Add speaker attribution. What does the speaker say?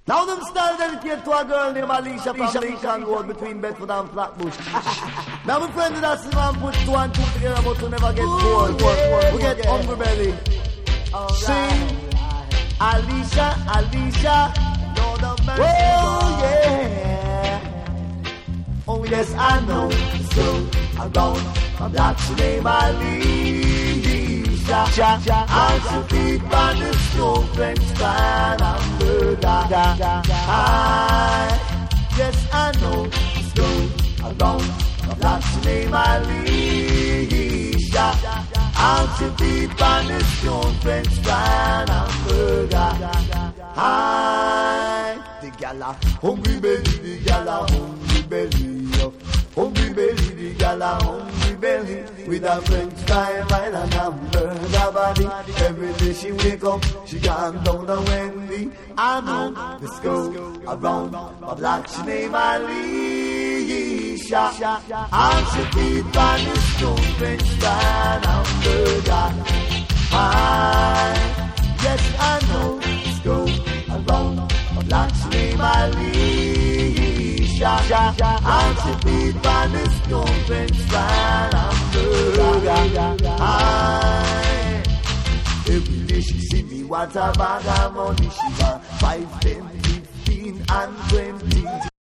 Speaker 1: Now them style dedicated to a girl named Alicia from Lincoln Road between Bedford and Flatbush. Now my friend that see man put 2 and 2 together but to never get bored. We get hungry belly. Sing Alicia, Alicia, Lord of mercy. Oh yeah. Oh yes I know. So I'm gone. My black's name Alicia. I should be by the snow French fan and burger. Yes I know. So I'm gone. My black's name Alicia. I should be by the snow French fan and burger. The gala hungry belly, the gala hungry belly. Hungry belly, the gala hungry belly. With a French fry, wine and hamburger body. Every day she wake up, she gone down to Wendy. I know, let's go around my black, she name Alicia. And she beat by the stone French fry and hamburger. Yes, I know, let's go around my black, she name Alicia. And she beat by the stone French fry and hamburger. Every day she see me, what a bag of money she want. 5, 10, 15 and 20.